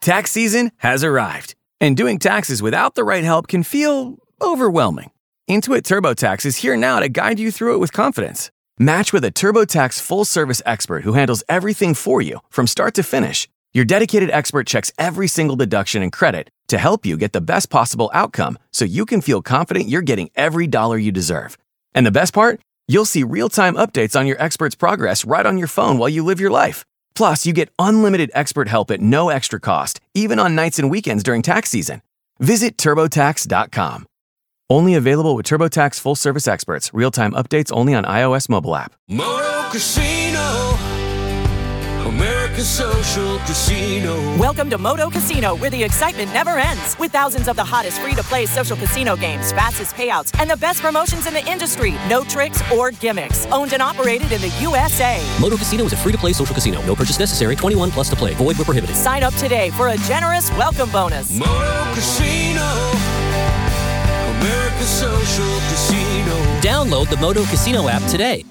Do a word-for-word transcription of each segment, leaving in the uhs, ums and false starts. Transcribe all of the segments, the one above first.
Tax season has arrived, and doing taxes without the right help can feel overwhelming. Intuit TurboTax is here now to guide you through it with confidence. Match with a TurboTax full-service expert who handles everything for you from start to finish. Your dedicated expert checks every single deduction and credit to help you get the best possible outcome so you can feel confident you're getting every dollar you deserve. And the best part? You'll see real-time updates on your expert's progress right on your phone while you live your life. Plus, you get unlimited expert help at no extra cost, even on nights and weekends during tax season. Visit TurboTax dot com. Only available with TurboTax full-service experts. Real-time updates only on iOS mobile app. Moto Casino, America's social casino. Welcome to Moto Casino, where the excitement never ends. With thousands of the hottest free-to-play social casino games, fastest payouts, and the best promotions in the industry. No tricks or gimmicks. Owned and operated in the U S A. Moto Casino is a free-to-play social casino. No purchase necessary. twenty-one plus to play. Void where prohibited. Sign up today for a generous welcome bonus. Moto Casino, America's social casino. Download the Moto Casino app today.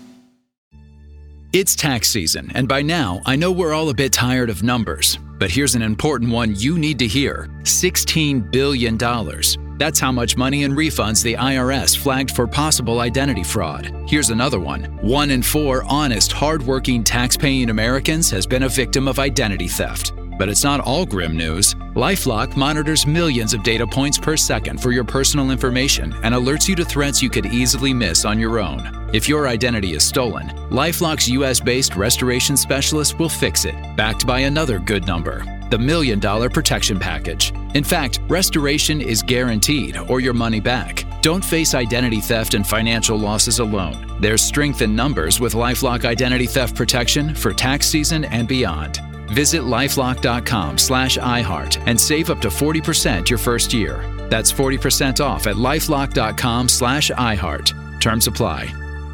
It's tax season, and by now, I know we're all a bit tired of numbers. But here's an important one you need to hear. sixteen billion dollars. That's how much money in refunds the I R S flagged for possible identity fraud. Here's another one. One in four honest, hardworking, tax-paying Americans has been a victim of identity theft. But it's not all grim news. LifeLock monitors millions of data points per second for your personal information and alerts you to threats you could easily miss on your own. If your identity is stolen, LifeLock's U S-based restoration specialist will fix it, backed by another good number, the Million Dollar Protection Package. In fact, restoration is guaranteed or your money back. Don't face identity theft and financial losses alone. There's strength in numbers with LifeLock Identity Theft Protection for tax season and beyond. Visit lifelock.com slash iHeart and save up to forty percent your first year. That's forty percent off at lifelock.com slash iHeart. Terms apply.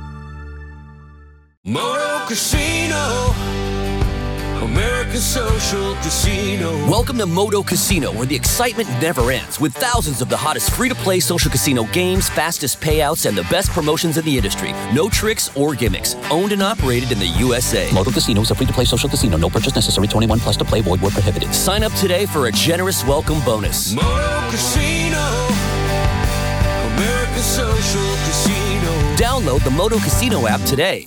Moto Casino, America's social casino. Welcome to Moto Casino, where the excitement never ends, with thousands of the hottest free-to-play social casino games, fastest payouts, and the best promotions in the industry. No tricks or gimmicks. Owned and operated in the U S A. Moto Casino is a free-to-play social casino. No purchase necessary. twenty-one plus to play. Void where prohibited. Sign up today for a generous welcome bonus. Moto Casino, America's social casino. Download the Moto Casino app today.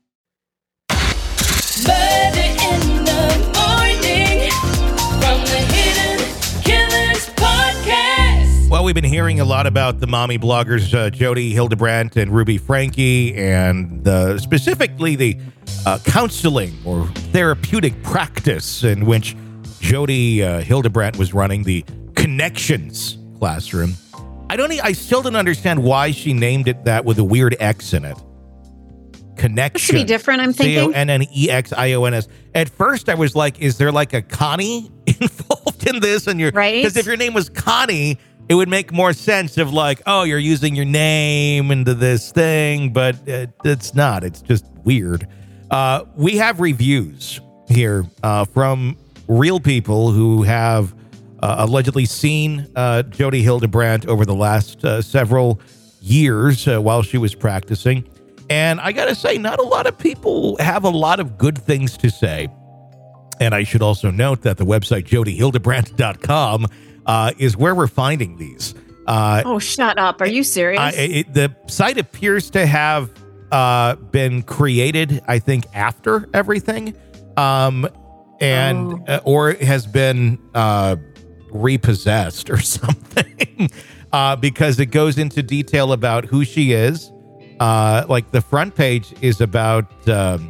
Murder in the morning from the Hidden Killers podcast. Well, we've been hearing a lot about the mommy bloggers, uh, Jodi Hildebrandt and Ruby Franke, and uh, specifically the uh, counseling or therapeutic practice in which Jodi uh, Hildebrandt was running, the Connections Classroom. I don't. I still don't understand why she named it that with a weird X in it. Connection. It should be different, I'm thinking. C O N N E X I O N S. At first, I was like, is there like a Connie involved in this? And you're right. Because if your name was Connie, it would make more sense of like, oh, you're using your name into this thing, but it, it's not. It's just weird. Uh, we have reviews here uh, from real people who have uh, allegedly seen uh, Jodi Hildebrandt over the last uh, several years uh, while she was practicing. And I got to say, not a lot of people have a lot of good things to say. And I should also note that the website jodi hildebrandt dot com uh, is where we're finding these. Uh, oh, shut up. Are you serious? I, it, the site appears to have uh, been created, I think, after everything. Um, and Oh. uh, or has been uh, repossessed or something. uh, because it goes into detail about who she is. Uh, like the front page is about um,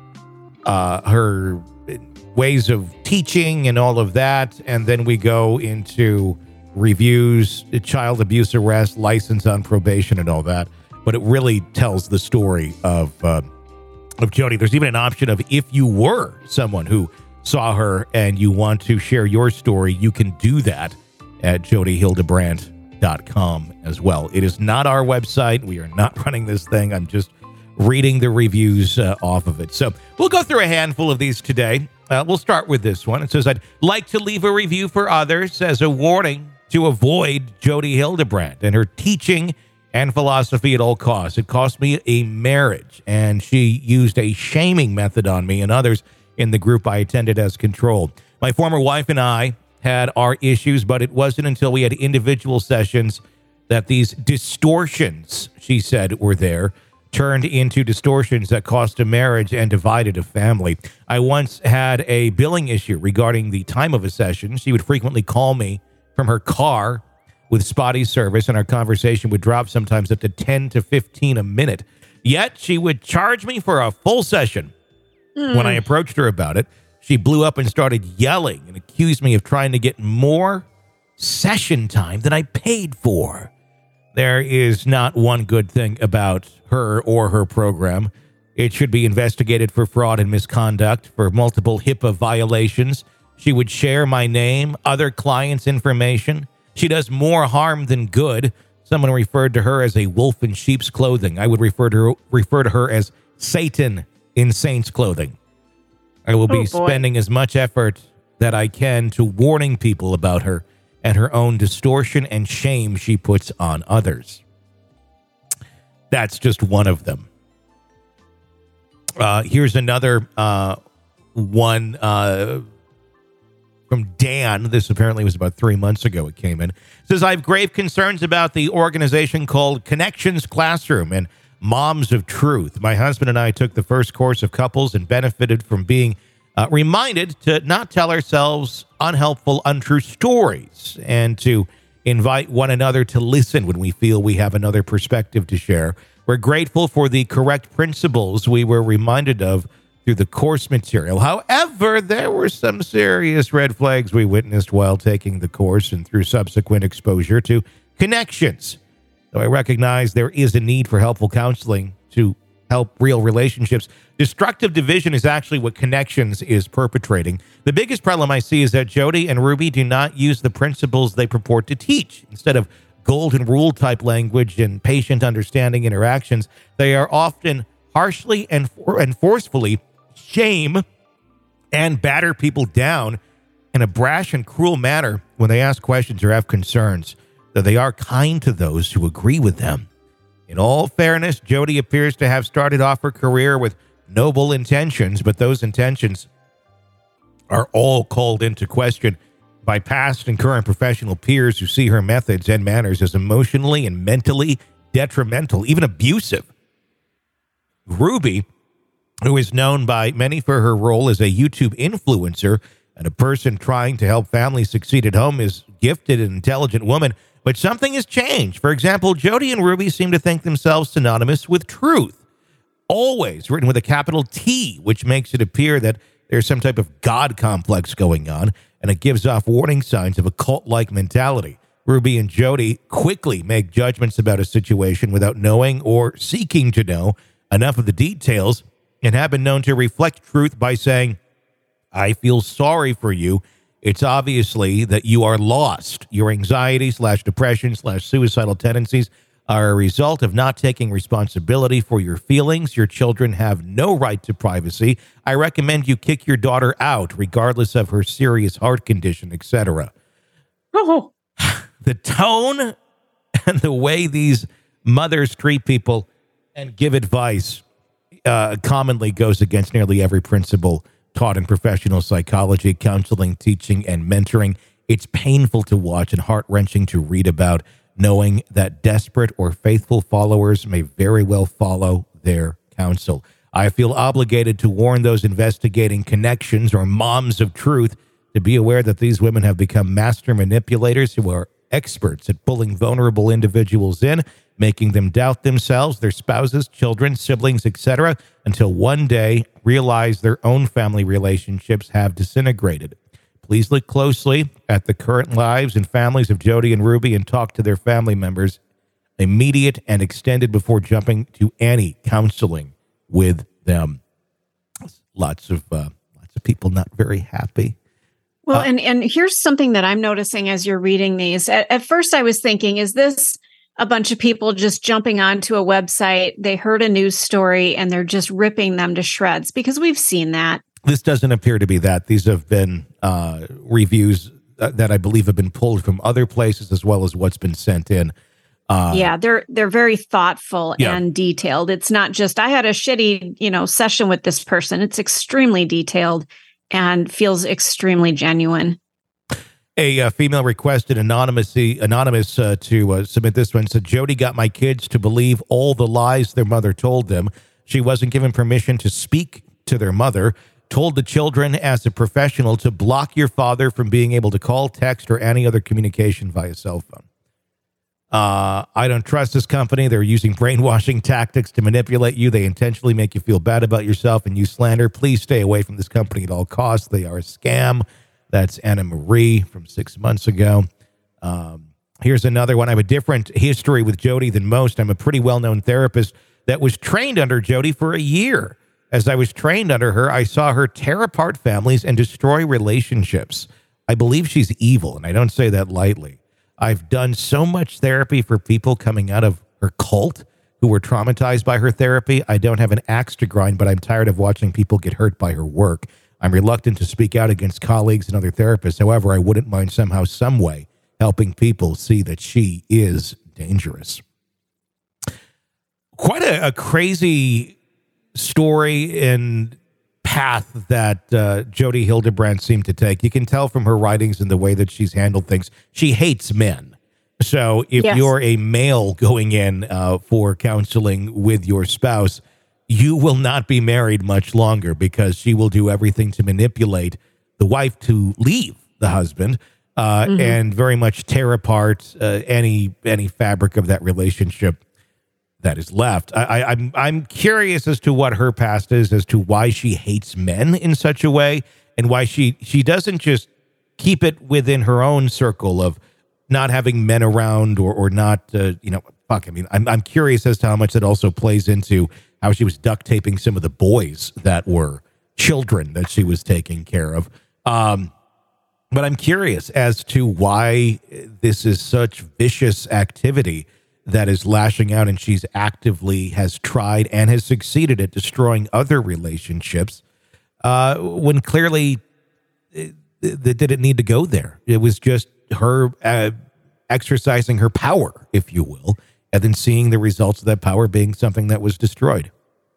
uh, her ways of teaching and all of that. And then we go into reviews, child abuse arrest, license on probation and all that. But it really tells the story of, uh, of Jodi. There's even an option of if you were someone who saw her and you want to share your story, you can do that at jodi hildebrandt dot com as well. It is not our website. We are not running this thing. I'm just reading the reviews uh, off of it. So we'll go through a handful of these today. Uh, we'll start with this one. It says, I'd like to leave a review for others as a warning to avoid Jodi Hildebrandt and her teaching and philosophy at all costs. It cost me a marriage, and she used a shaming method on me and others in the group I attended as control. My former wife and I had our issues, but it wasn't until we had individual sessions that these distortions, she said, were there, turned into distortions that cost a marriage and divided a family. I once had a billing issue regarding the time of a session. She would frequently call me from her car with spotty service, and our conversation would drop sometimes up to ten to fifteen a minute. Yet she would charge me for a full session. Mm. When I approached her about it, she blew up and started yelling and accused me of trying to get more session time than I paid for. There is not one good thing about her or her program. It should be investigated for fraud and misconduct, for multiple HIPAA violations. She would share my name, other clients' information. She does more harm than good. Someone referred to her as a wolf in sheep's clothing. I would refer to her, refer to her as Satan in saint's clothing. I will be oh, spending as much effort that I can to warning people about her and her own distortion and shame she puts on others. That's just one of them. Uh, here's another uh, one uh, from Dan. This apparently was about three months ago it came in. It says, I have grave concerns about the organization called Connections Classroom and Moms of Truth. My husband and I took the first course of couples and benefited from being uh, reminded to not tell ourselves unhelpful, untrue stories and to invite one another to listen when we feel we have another perspective to share. We're grateful for the correct principles we were reminded of through the course material. However, there were some serious red flags we witnessed while taking the course and through subsequent exposure to Connections. Though I recognize there is a need for helpful counseling to help real relationships, destructive division is actually what Connections is perpetrating. The biggest problem I see is that Jody and Ruby do not use the principles they purport to teach. Instead of golden rule type language and patient understanding interactions, they are often harshly and, for- and forcefully shame and batter people down in a brash and cruel manner when they ask questions or have concerns, though they are kind to those who agree with them. In all fairness, Jody appears to have started off her career with noble intentions, but those intentions are all called into question by past and current professional peers who see her methods and manners as emotionally and mentally detrimental, even abusive. Ruby, who is known by many for her role as a YouTube influencer and a person trying to help families succeed at home, is a gifted and intelligent woman, but something has changed. For example, Jody and Ruby seem to think themselves synonymous with truth, always written with a capital T, which makes it appear that there's some type of God complex going on, and it gives off warning signs of a cult-like mentality. Ruby and Jody quickly make judgments about a situation without knowing or seeking to know enough of the details, and have been known to reflect truth by saying, I feel sorry for you. It's obviously that you are lost. Your anxiety slash depression slash suicidal tendencies are a result of not taking responsibility for your feelings. Your children have no right to privacy. I recommend you kick your daughter out, regardless of her serious heart condition, et cetera. Oh. The tone and the way these mothers treat people and give advice uh, commonly goes against nearly every principle taught in professional psychology, counseling, teaching, and mentoring. It's painful to watch and heart-wrenching to read about, knowing that desperate or faithful followers may very well follow their counsel. I feel obligated to warn those investigating Connections or Moms of Truth to be aware that these women have become master manipulators who are experts at pulling vulnerable individuals in, making them doubt themselves, their spouses, children, siblings, et cetera, until one day realize their own family relationships have disintegrated. Please look closely at the current lives and families of Jody and Ruby and talk to their family members, immediate and extended, before jumping to any counseling with them. Lots of uh, lots of people not very happy. Well, uh, and, and here's something that I'm noticing as you're reading these. At, at first, I was thinking, is this a bunch of people just jumping onto a website? They heard a news story and they're just ripping them to shreds, because we've seen that. This doesn't appear to be that. These have been uh, reviews that I believe have been pulled from other places, as well as what's been sent in. Uh, yeah, they're they're very thoughtful yeah. and detailed. It's not just, I had a shitty, you know, session with this person. It's extremely detailed and feels extremely genuine. A uh, female requested anonymously, anonymous uh, to uh, submit this one. Said, Jody got my kids to believe all the lies their mother told them. She wasn't given permission to speak to their mother. Told the children as a professional to block your father from being able to call, text, or any other communication via cell phone. Uh, I don't trust this company. They're using brainwashing tactics to manipulate you. They intentionally make you feel bad about yourself and use slander. Please stay away from this company at all costs. They are a scam. That's Anna Marie from six months ago. Um, here's another one. I have a different history with Jody than most. I'm a pretty well-known therapist that was trained under Jody for a year. As I was trained under her, I saw her tear apart families and destroy relationships. I believe she's evil, and I don't say that lightly. I've done so much therapy for people coming out of her cult who were traumatized by her therapy. I don't have an axe to grind, but I'm tired of watching people get hurt by her work. I'm reluctant to speak out against colleagues and other therapists. However, I wouldn't mind somehow, some way, helping people see that she is dangerous. Quite a, a crazy story and path that uh, Jody Hildebrand seemed to take. You can tell from her writings and the way that she's handled things. She hates men. So if Yes. you're a male going in uh, for counseling with your spouse, you will not be married much longer because she will do everything to manipulate the wife to leave the husband uh, Mhm. and very much tear apart uh, any any fabric of that relationship that is left. I, I, I'm I'm curious as to what her past is, as to why she hates men in such a way, and why she she doesn't just keep it within her own circle of not having men around or or not. Uh, you know, fuck. I mean, I'm I'm curious as to how much that also plays into how she was duct taping some of the boys that were children that she was taking care of. Um, but I'm curious as to why this is such vicious activity that is lashing out, and she's actively has tried and has succeeded at destroying other relationships uh, when clearly it, it didn't need to go there. It was just her uh, exercising her power, if you will, and then seeing the results of that power being something that was destroyed.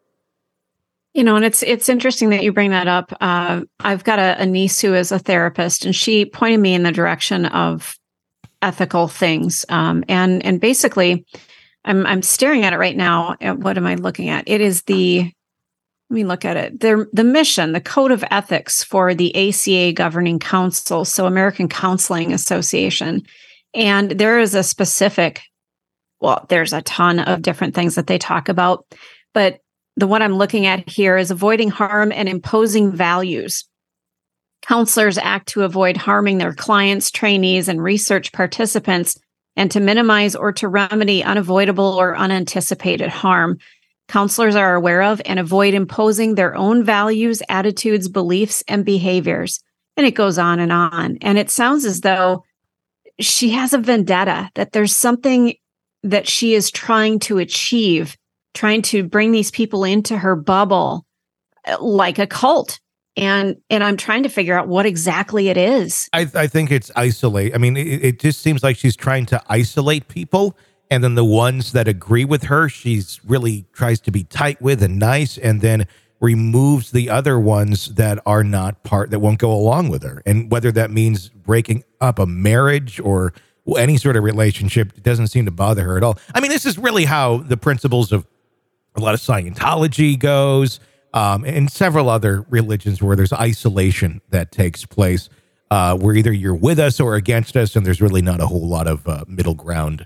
You know, and it's it's interesting that you bring that up. Uh, I've got a, a niece who is a therapist, and she pointed me in the direction of ethical things. Um, and and basically, I'm I'm staring at it right now. At what am I looking at? It is the let me look at it. The the mission, the code of ethics for the A C A governing council, so American Counseling Association, and there is a specific. Well, there's a ton of different things that they talk about, but the one I'm looking at here is avoiding harm and imposing values. Counselors act to avoid harming their clients, trainees, and research participants, and to minimize or to remedy unavoidable or unanticipated harm. Counselors are aware of and avoid imposing their own values, attitudes, beliefs, and behaviors. And it goes on and on. And it sounds as though she has a vendetta, that there's something that she is trying to achieve, trying to bring these people into her bubble like a cult. And and I'm trying to figure out what exactly it is. I, I think it's isolate. I mean, it, it just seems like she's trying to isolate people. And then the ones that agree with her, she's really tries to be tight with and nice, and then removes the other ones that are not part, that won't go along with her. And whether that means breaking up a marriage or any sort of relationship, it doesn't seem to bother her at all. I mean, this is really how the principles of a lot of Scientology goes, um, and several other religions where there's isolation that takes place, uh, where either you're with us or against us, and there's really not a whole lot of uh, middle ground.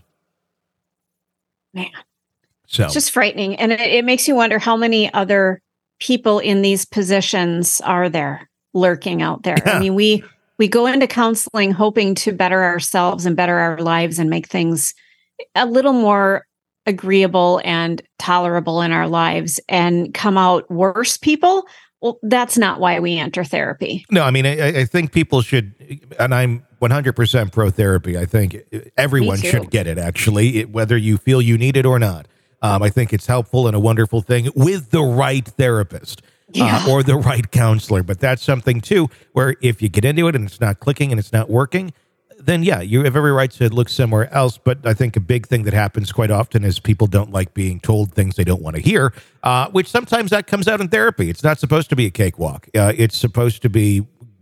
Man, so it's just frightening. And it, it makes you wonder how many other people in these positions are there lurking out there. Yeah. I mean, we we go into counseling hoping to better ourselves and better our lives and make things a little more agreeable and tolerable in our lives, and come out worse people. Well, that's not why we enter therapy. No, I mean, I, I think people should, and I'm one hundred percent pro therapy. I think everyone should get it, actually, it, whether you feel you need it or not. Um, I think it's helpful and a wonderful thing with the right therapist Yeah. uh, or the right counselor. But that's something, too, where if you get into it and it's not clicking and it's not working, then, yeah, you have every right to look somewhere else. But I think a big thing that happens quite often is people don't like being told things they don't want to hear, uh, which sometimes that comes out in therapy. It's not supposed to be a cakewalk. Uh, it's supposed to be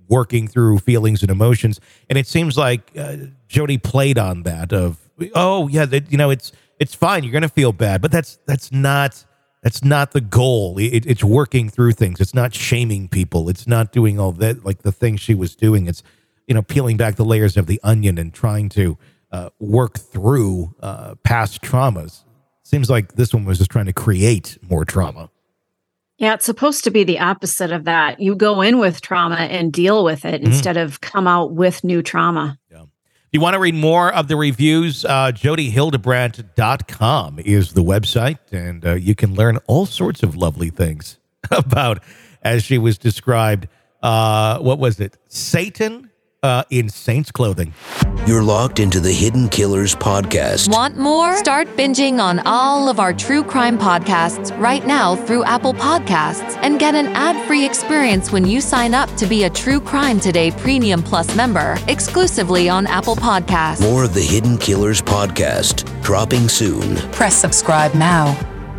working through feelings and emotions. And it seems like uh, Jodi played on that of, oh yeah, that, you know, it's it's fine. You're going to feel bad, but that's that's not that's not the goal. It, it's working through things. It's not shaming people. It's not doing all that, like the things she was doing. It's, you know, peeling back the layers of the onion and trying to uh, work through uh, past traumas. Seems like this one was just trying to create more trauma. Yeah, it's supposed to be the opposite of that. You go in with trauma and deal with it mm-hmm. instead of come out with new trauma. Yeah. If you want to read more of the reviews, uh, Jodi Hildebrandt dot com is the website, and uh, you can learn all sorts of lovely things about, as she was described, uh, what was it? Satan uh, in saint's clothing. You're locked into the Hidden Killers podcast. Want more? Start binging on all of our true crime podcasts right now through Apple Podcasts and get an ad-free experience when you sign up to be a True Crime Today Premium Plus member exclusively on Apple Podcasts. More of the Hidden Killers podcast dropping soon. Press subscribe now.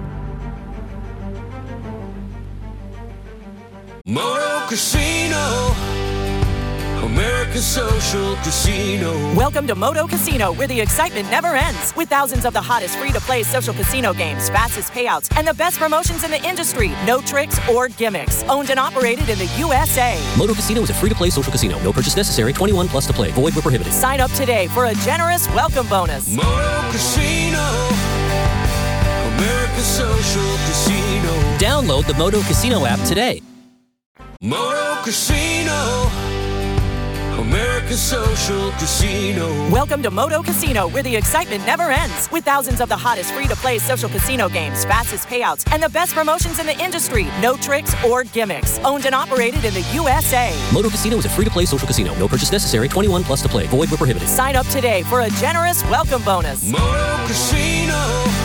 Moto Casino, American Social Casino. Welcome to Moto Casino, where the excitement never ends. With thousands of the hottest free-to-play social casino games, fastest payouts, and the best promotions in the industry. No tricks or gimmicks. Owned and operated in the U S A. Moto Casino is a free-to-play social casino. No purchase necessary. twenty-one plus to play. Void where prohibited. Sign up today for a generous welcome bonus. Moto Casino, American Social Casino. Download the Moto Casino app today. Moto Casino, American Social Casino. Welcome to Moto Casino, where the excitement never ends. With thousands of the hottest free-to-play social casino games, fastest payouts, and the best promotions in the industry. No tricks or gimmicks. Owned and operated in the U S A. Moto Casino is a free-to-play social casino. No purchase necessary. twenty-one plus to play. Void where prohibited. Sign up today for a generous welcome bonus. Moto Casino,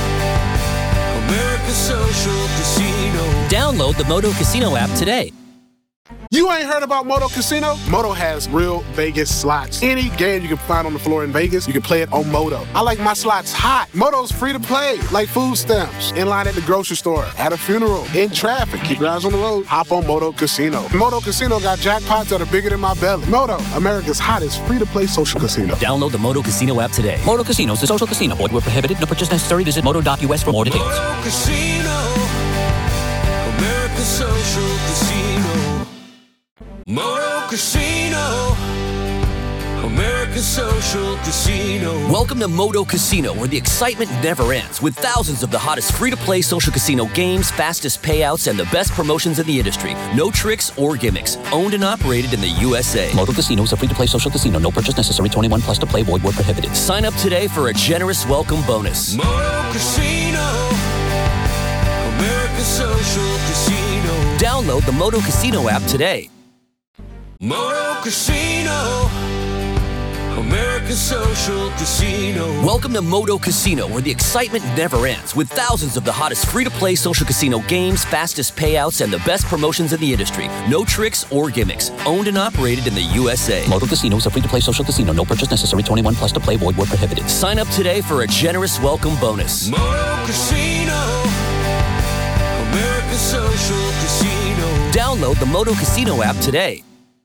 American Social Casino. Download the Moto Casino app today. You ain't heard about Moto Casino? Moto has real Vegas slots. Any game you can find on the floor in Vegas, you can play it on Moto. I like my slots hot. Moto's free to play, like food stamps. In line at the grocery store, at a funeral, in traffic. Keep your eyes on the road. Hop on Moto Casino. Moto Casino got jackpots that are bigger than my belly. Moto, America's hottest free-to-play social casino. Download the Moto Casino app today. Moto Casino is a social casino. Void where prohibited. No purchase necessary. Visit moto dot U S for more details. Moto Casino, American Social Casino. Moto Casino, American Social Casino. Welcome to Moto Casino, where the excitement never ends. With thousands of the hottest free-to-play social casino games, fastest payouts, and the best promotions in the industry. No tricks or gimmicks. Owned and operated in the U S A. Moto Casino is a free-to-play social casino. No purchase necessary. twenty-one plus to play. Void where prohibited. Sign up today for a generous welcome bonus. Moto Casino, American Social Casino. Download the Moto Casino app today. Moto Casino, American Social Casino. Welcome to Moto Casino, where the excitement never ends. With thousands of the hottest free-to-play social casino games, fastest payouts, and the best promotions in the industry. No tricks or gimmicks. Owned and operated in the U S A. Moto Casino is a free-to-play social casino. No purchase necessary. twenty-one plus to play. Void where prohibited. Sign up today for a generous welcome bonus. Moto Casino, American Social Casino. Download the Moto Casino app today.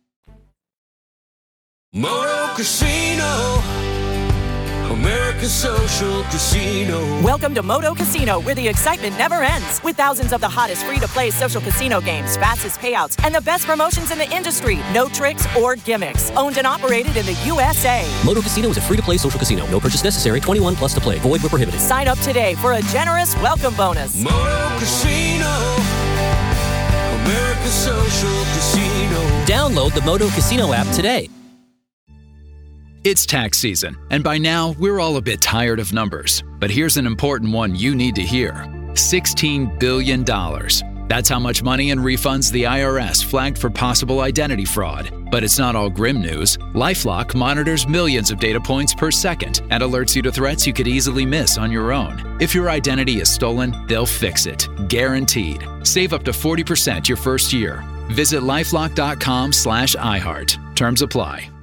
Moto Casino, American Social Casino. Welcome to Moto Casino, where the excitement never ends. With thousands of the hottest free-to-play social casino games, fastest payouts, and the best promotions in the industry. No tricks or gimmicks. Owned and operated in the U S A. Moto Casino is a free-to-play social casino. No purchase necessary. twenty-one plus to play. Void where prohibited. Sign up today for a generous welcome bonus. Moto Casino, American Social Casino. Download the Moto Casino app today. It's tax season, and by now, we're all a bit tired of numbers. But here's an important one you need to hear. sixteen billion dollars. That's how much money and refunds the I R S flagged for possible identity fraud. But it's not all grim news. LifeLock monitors millions of data points per second and alerts you to threats you could easily miss on your own. If your identity is stolen, they'll fix it. Guaranteed. Save up to forty percent your first year. Visit lifelock dot com slash iHeart. Terms apply.